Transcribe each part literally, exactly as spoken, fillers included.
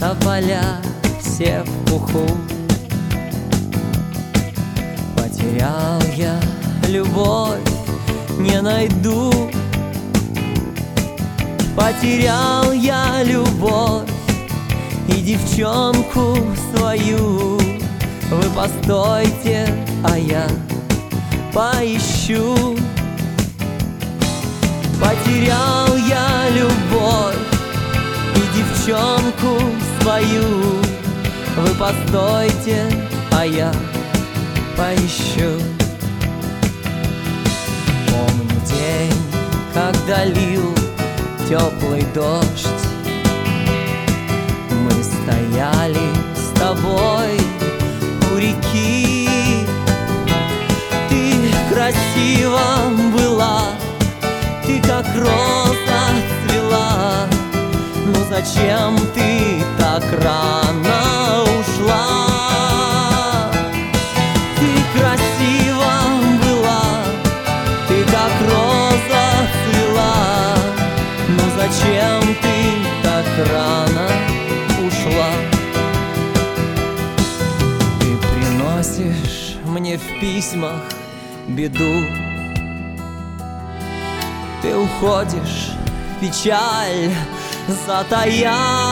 тополя все в пуху. Потерял я любовь, не найду. Потерял я любовь и девчонку свою. Вы постойте, а я поищу. Потерял я любовь и девчонку свою. Вы постойте, а я поищу. Помню день, когда лил теплый дождь. Мы стояли с тобой у реки. Ты красива была, ты как роза цвела. Но зачем ты так рано ушла? Ты красива была, ты как роза цвела. Но зачем ты так рано ушла? Ты приносишь мне в письмах беду. Ты уходишь, печаль затая.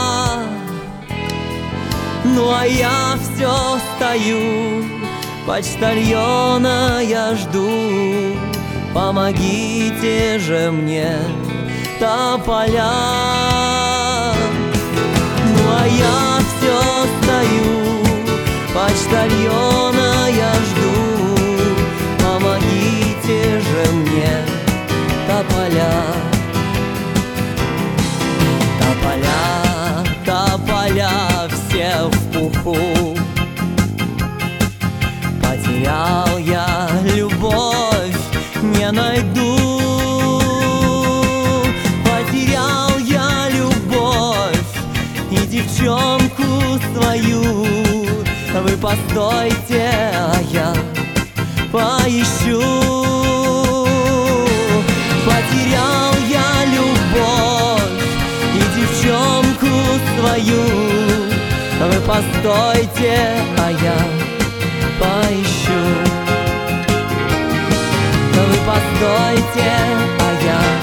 Ну а я все стою, почтальона я жду. Помогите же мне, тополя. Ну а я все стою, почтальона я жду. Помогите же мне, тополя. Тополя, тополя все в пуху. Потерял я любовь, не найду. Потерял я любовь и девчонку свою. Вы постойте, а я поищу. Потерял я любовь и девчонку свою. Вы постойте, а я поищу. Вы постойте, а я